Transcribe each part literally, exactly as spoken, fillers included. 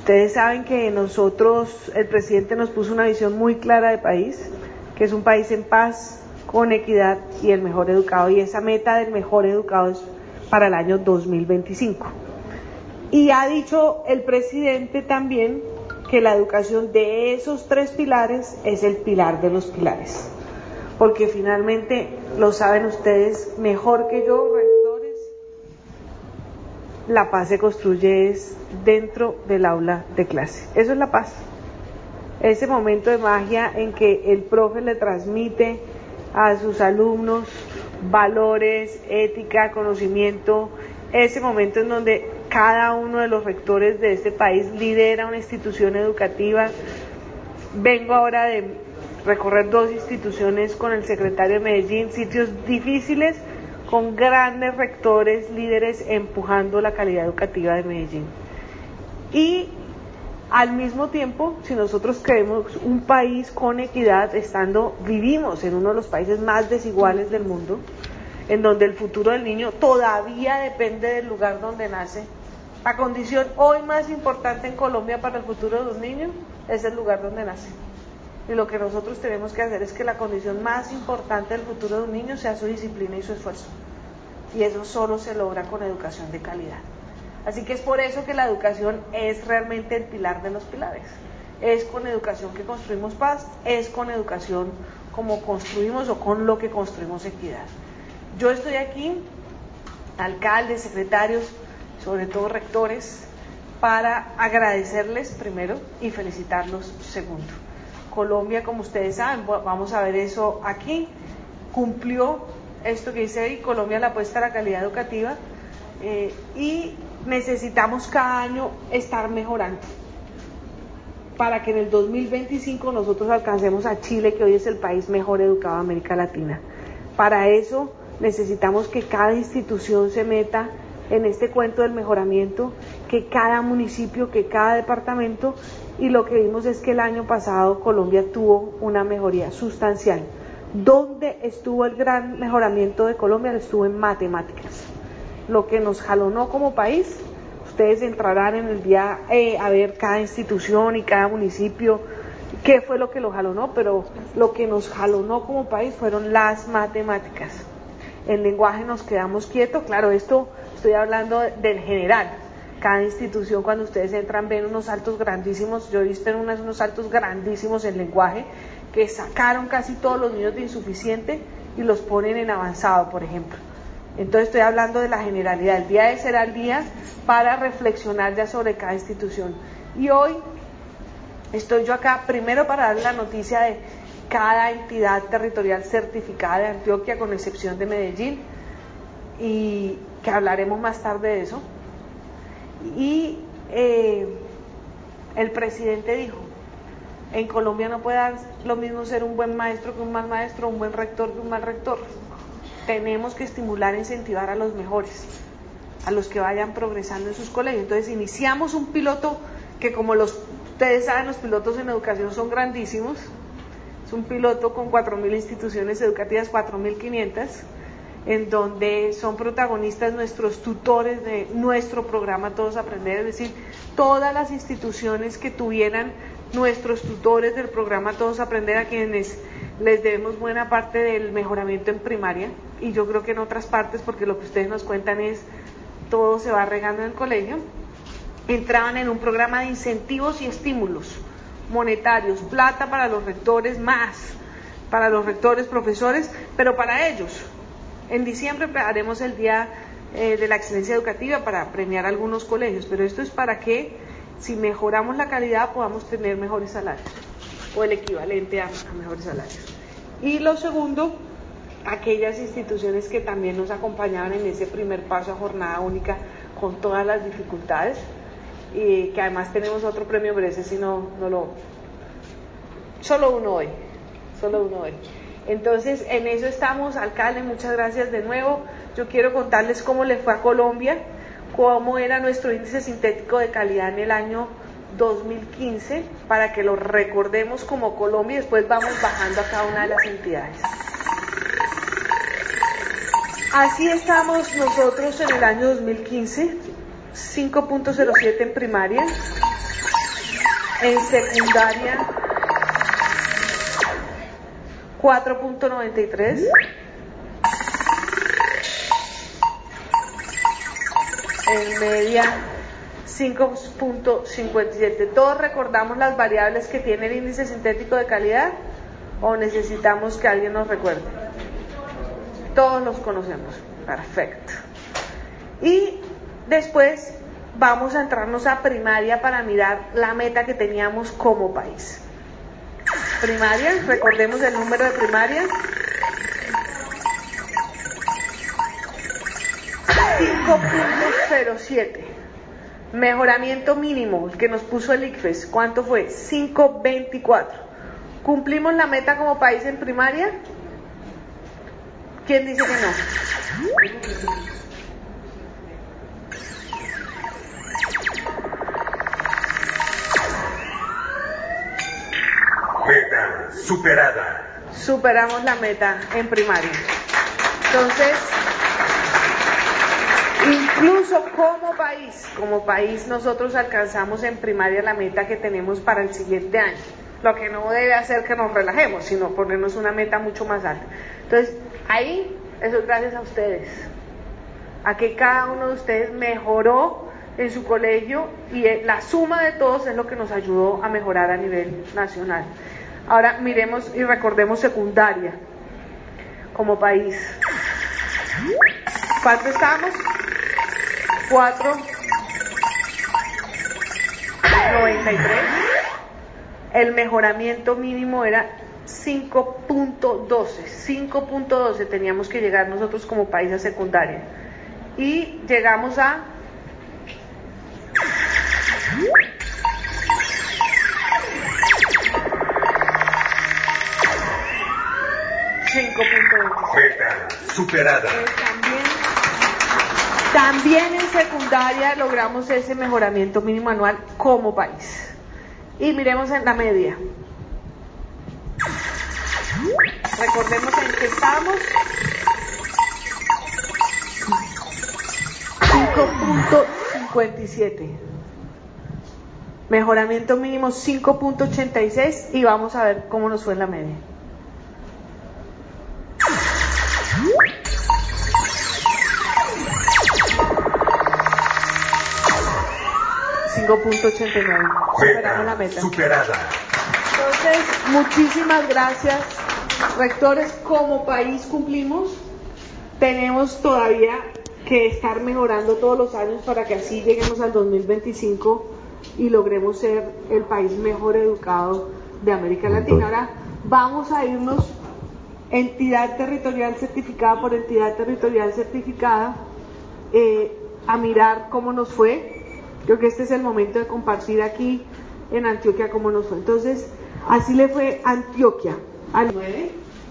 Ustedes saben que nosotros, el presidente nos puso una visión muy clara de país, que es un país en paz, con equidad y el mejor educado, y esa meta del mejor educado es para el año dos mil veinticinco. Y ha dicho el presidente también que la educación de esos tres pilares es el pilar de los pilares, porque finalmente, lo saben ustedes mejor que yo, rectores, la paz se construye es dentro del aula de clase. Eso es la paz. Ese momento de magia en que el profe le transmite a sus alumnos valores, ética, conocimiento, ese momento en donde cada uno de los rectores de este país lidera una institución educativa. Vengo ahora de recorrer dos instituciones con el secretario de Medellín, sitios difíciles, con grandes rectores, líderes empujando la calidad educativa de Medellín. Y al mismo tiempo, si nosotros queremos un país con equidad, estando, vivimos en uno de los países más desiguales del mundo, en donde el futuro del niño todavía depende del lugar donde nace. La condición hoy más importante en Colombia para el futuro de los niños es el lugar donde nace. Y lo que nosotros tenemos que hacer es que la condición más importante del futuro de un niño sea su disciplina y su esfuerzo. Y eso solo se logra con educación de calidad. Así que es por eso que la educación es realmente el pilar de los pilares. Es con educación que construimos paz, es con educación como construimos o con lo que construimos equidad. Yo estoy aquí, alcaldes, secretarios, sobre todo rectores, para agradecerles primero y felicitarlos segundo. Colombia, como ustedes saben, vamos a ver eso aquí, cumplió esto que dice ahí, Colombia la apuesta a la calidad educativa, eh, y necesitamos cada año estar mejorando para que en el dos mil veinticinco nosotros alcancemos a Chile, que hoy es el país mejor educado de América Latina. Para eso necesitamos que cada institución se meta en este cuento del mejoramiento, que cada municipio, que cada departamento, y lo que vimos es que el año pasado Colombia tuvo una mejoría sustancial. ¿Dónde estuvo el gran mejoramiento de Colombia? Estuvo en matemáticas. Lo que nos jalonó como país, ustedes entrarán en el día eh, a ver cada institución y cada municipio, qué fue lo que lo jalonó, pero lo que nos jalonó como país fueron las matemáticas. En lenguaje nos quedamos quietos, claro, esto estoy hablando del general. Cada institución, cuando ustedes entran, ven unos saltos grandísimos. Yo he visto en unas, unos saltos grandísimos en lenguaje, que sacaron casi todos los niños de insuficiente y los ponen en avanzado, por ejemplo. Entonces estoy hablando de la generalidad. El día de será el día para reflexionar ya sobre cada institución. Y hoy estoy yo acá primero para dar la noticia de cada entidad territorial certificada de Antioquia, con excepción de Medellín, y que hablaremos más tarde de eso. Y eh, el presidente dijo, en Colombia no puede dar lo mismo ser un buen maestro que un mal maestro, un buen rector que un mal rector. Tenemos que estimular e incentivar a los mejores, a los que vayan progresando en sus colegios. Entonces iniciamos un piloto que, como los, ustedes saben, los pilotos en educación son grandísimos. Es un piloto con cuatro mil instituciones educativas, cuatro mil quinientas, en donde son protagonistas nuestros tutores de nuestro programa Todos Aprender, es decir, todas las instituciones que tuvieran nuestros tutores del programa Todos Aprender, a quienes les debemos buena parte del mejoramiento en primaria, y yo creo que en otras partes, porque lo que ustedes nos cuentan es todo se va regando en el colegio, entraban en un programa de incentivos y estímulos monetarios, plata para los rectores, más para los rectores, profesores, pero para ellos. En diciembre haremos el Día eh, de la Excelencia Educativa para premiar algunos colegios, pero esto es para que, si mejoramos la calidad, podamos tener mejores salarios, o el equivalente a, a mejores salarios. Y lo segundo, aquellas instituciones que también nos acompañaban en ese primer paso a jornada única con todas las dificultades, y que además tenemos otro premio, pero ese sí no, no lo... Solo uno hoy, solo uno hoy. Entonces, en eso estamos, alcalde, muchas gracias de nuevo. Yo quiero contarles cómo le fue a Colombia, cómo era nuestro índice sintético de calidad en el año dos mil quince, para que lo recordemos como Colombia, y después vamos bajando a cada una de las entidades. Así estamos nosotros en el año dos mil quince, cinco punto cero siete en primaria, En secundaria, cuatro punto noventa y tres. En media, cinco punto cincuenta y siete. ¿Todos recordamos las variables que tiene el índice sintético de calidad? ¿O necesitamos que alguien nos recuerde? Todos los conocemos. Perfecto. Y después vamos a entrarnos a primaria para mirar la meta que teníamos como país. Primaria, recordemos el número de primaria. cinco punto cero siete. Mejoramiento mínimo, el que nos puso el ICFES, ¿cuánto fue? cinco punto veinticuatro. ¿Cumplimos la meta como país en primaria? ¿Quién dice que no? Meta superada. Superamos la meta en primaria. Entonces, incluso como país, como país nosotros alcanzamos en primaria la meta que tenemos para el siguiente año. Lo que no debe hacer que nos relajemos, sino ponernos una meta mucho más alta. Entonces, ahí, eso es gracias a ustedes. A que cada uno de ustedes mejoró en su colegio y la suma de todos es lo que nos ayudó a mejorar a nivel nacional. Ahora miremos y recordemos secundaria como país. ¿Cuánto estábamos? cuatro noventa y tres. El mejoramiento mínimo era cinco punto doce. cinco punto doce teníamos que llegar nosotros como país a secundaria. Y llegamos a cinco punto veintiséis. Meta superada. Eh, también, también en secundaria logramos ese mejoramiento mínimo anual como país. Y miremos en la media. Recordemos en qué estamos. cinco punto cincuenta y siete. Mejoramiento mínimo cinco punto ochenta y seis y vamos a ver cómo nos fue en la media. cinco punto ochenta y nueve. Superamos la meta. Superada. Entonces, muchísimas gracias, rectores. Como país cumplimos. Tenemos todavía que estar mejorando todos los años para que así lleguemos al dos mil veinticinco y logremos ser el país mejor educado de América Latina. Ahora vamos a irnos entidad territorial certificada por entidad territorial certificada eh, a mirar cómo nos fue. Creo que este es el momento de compartir aquí en Antioquia cómo nos fue. Entonces, así le fue Antioquia al nueve.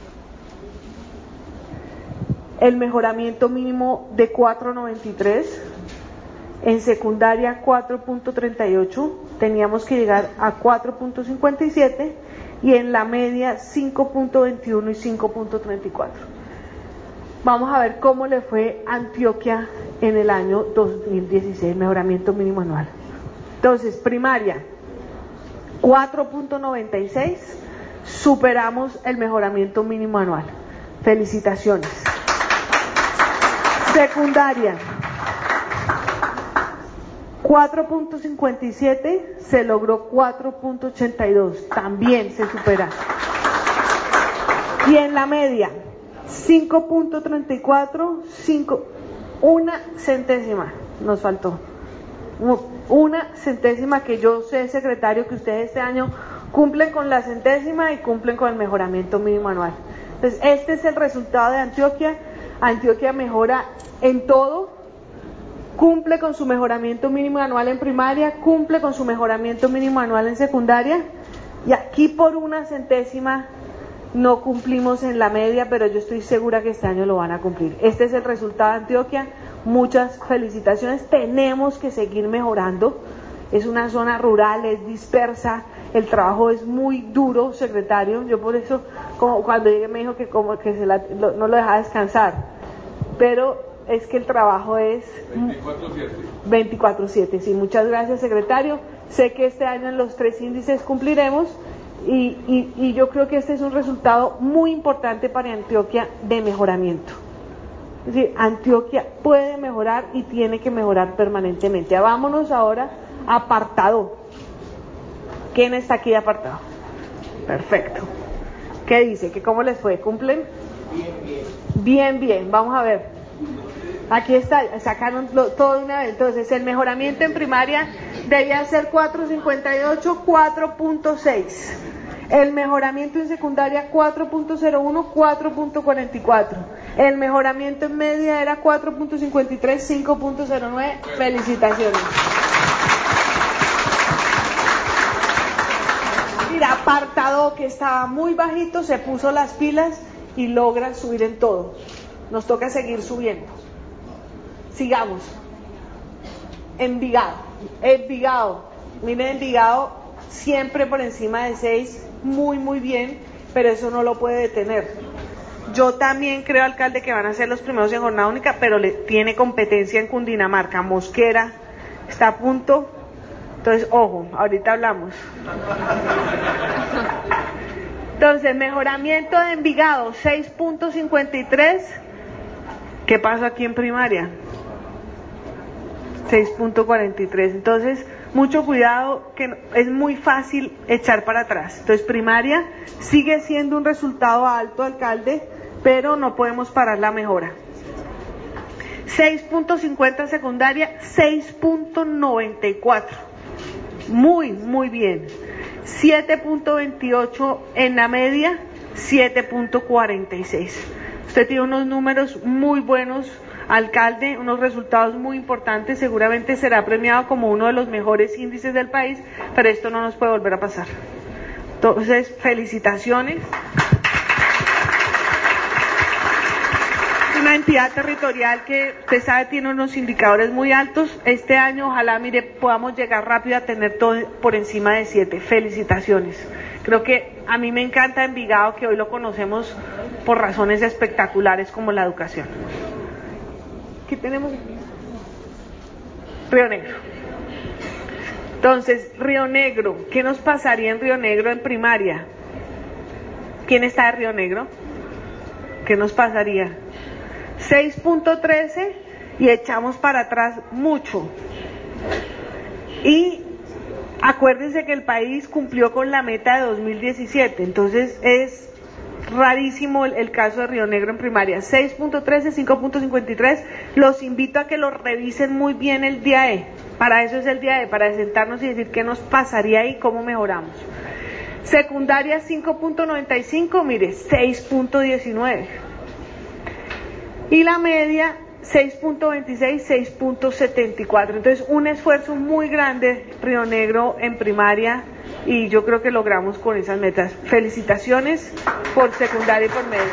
El mejoramiento mínimo de cuatro punto noventa y tres. En secundaria cuatro punto treinta y ocho. Teníamos que llegar a cuatro punto cincuenta y siete. Y en la media cinco punto veintiuno y cinco punto treinta y cuatro. Vamos a ver cómo le fue a Antioquia en el año dos mil dieciséis, mejoramiento mínimo anual. Entonces, primaria, cuatro punto noventa y seis, superamos el mejoramiento mínimo anual. Felicitaciones. Secundaria, cuatro punto cincuenta y siete, se logró cuatro punto ochenta y dos, también se supera. Y en la media, cinco punto treinta y cuatro, cinco, una centésima nos faltó. Una centésima que yo sé, secretario, que ustedes este año cumplen con la centésima y cumplen con el mejoramiento mínimo anual. Entonces, este es el resultado de Antioquia. Antioquia mejora en todo, cumple con su mejoramiento mínimo anual en primaria, cumple con su mejoramiento mínimo anual en secundaria, y aquí por una centésima no cumplimos en la media, pero yo estoy segura que este año lo van a cumplir. Este es el resultado de Antioquia. Muchas felicitaciones. Tenemos que seguir mejorando. Es una zona rural, es dispersa, el trabajo es muy duro, secretario. Yo por eso, como cuando llegué me dijo que como que se la, lo, no lo dejaba descansar, pero es que el trabajo es veinticuatro siete. Sí, muchas gracias, secretario. Sé que este año en los tres índices cumpliremos y, y, y yo creo que este es un resultado muy importante para Antioquia de mejoramiento. Es decir, Antioquia puede mejorar y tiene que mejorar permanentemente. Vámonos ahora a apartado. ¿Quién está aquí de apartado? Perfecto. ¿Qué dice? ¿Que cómo les fue? ¿Cumplen? Bien, bien. Bien, bien. Vamos a ver. Aquí está, sacaron todo de una vez. Entonces, el mejoramiento en primaria debía ser cuatro punto cincuenta y ocho, cuatro punto seis. El mejoramiento en secundaria cuatro punto cero uno, cuatro punto cuarenta y cuatro. El mejoramiento en media era cuatro punto cincuenta y tres, cinco punto cero nueve. Felicitaciones. Mira, apartado que estaba muy bajito, se puso las pilas y logra subir en todo. Nos toca seguir subiendo. Sigamos. Envigado. Envigado. Miren, Envigado siempre por encima de seis, muy muy bien, pero eso no lo puede detener. Yo también creo, alcalde, que van a ser los primeros en jornada única, pero le tiene competencia en Cundinamarca. Mosquera está a punto. Entonces, ojo, ahorita hablamos. Entonces, mejoramiento de Envigado, seis punto cincuenta y tres. ¿Qué pasó aquí en primaria? seis punto cuarenta y tres. Entonces, mucho cuidado, que es muy fácil echar para atrás. Entonces, primaria sigue siendo un resultado alto, alcalde, pero no podemos parar la mejora. seis punto cincuenta secundaria, seis punto noventa y cuatro. Muy, muy bien. siete punto veintiocho en la media, siete punto cuarenta y seis. Usted tiene unos números muy buenos, alcalde, unos resultados muy importantes. Seguramente será premiado como uno de los mejores índices del país, pero esto no nos puede volver a pasar. Entonces, felicitaciones. Una entidad territorial que usted sabe tiene unos indicadores muy altos. Este año ojalá, mire, podamos llegar rápido a tener todo por encima de siete. Felicitaciones. Creo que a mí me encanta Envigado, que hoy lo conocemos por razones espectaculares como la educación. ¿Qué tenemos? Río Negro. Entonces, Río Negro, ¿qué nos pasaría en Río Negro en primaria? ¿Quién está de Río Negro? ¿Qué nos pasaría? seis punto trece y echamos para atrás mucho. Y acuérdense que el país cumplió con la meta de dos mil diecisiete, entonces es rarísimo el, el caso de Río Negro en primaria. seis punto trece, cinco punto cincuenta y tres. Los invito a que lo revisen muy bien el día E. Para eso es el día E, para sentarnos y decir qué nos pasaría ahí, cómo mejoramos. Secundaria cinco punto noventa y cinco, mire, seis punto diecinueve. Y la media seis punto veintiséis, seis punto setenta y cuatro. Entonces, un esfuerzo muy grande, Río Negro en primaria, y yo creo que logramos con esas metas. Felicitaciones por secundaria y por media.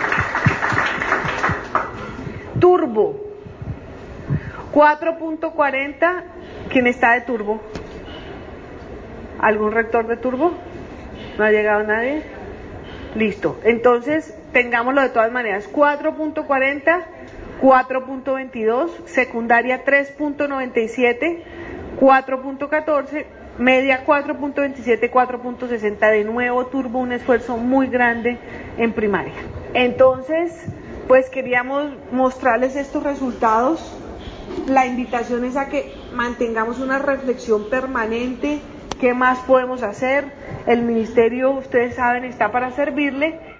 Turbo, cuatro punto cuarenta. ¿Quién está de turbo? ¿Algún rector de turbo? ¿No ha llegado nadie? Listo. Entonces, tengámoslo de todas maneras. cuatro punto cuarenta, cuatro punto veintidós, secundaria tres punto noventa y siete, cuatro punto catorce, media cuatro punto veintisiete, cuatro punto sesenta. De nuevo, turbo, un esfuerzo muy grande en primaria. Entonces, pues queríamos mostrarles estos resultados. La invitación es a que mantengamos una reflexión permanente. ¿Qué más podemos hacer? El ministerio, ustedes saben, está para servirle.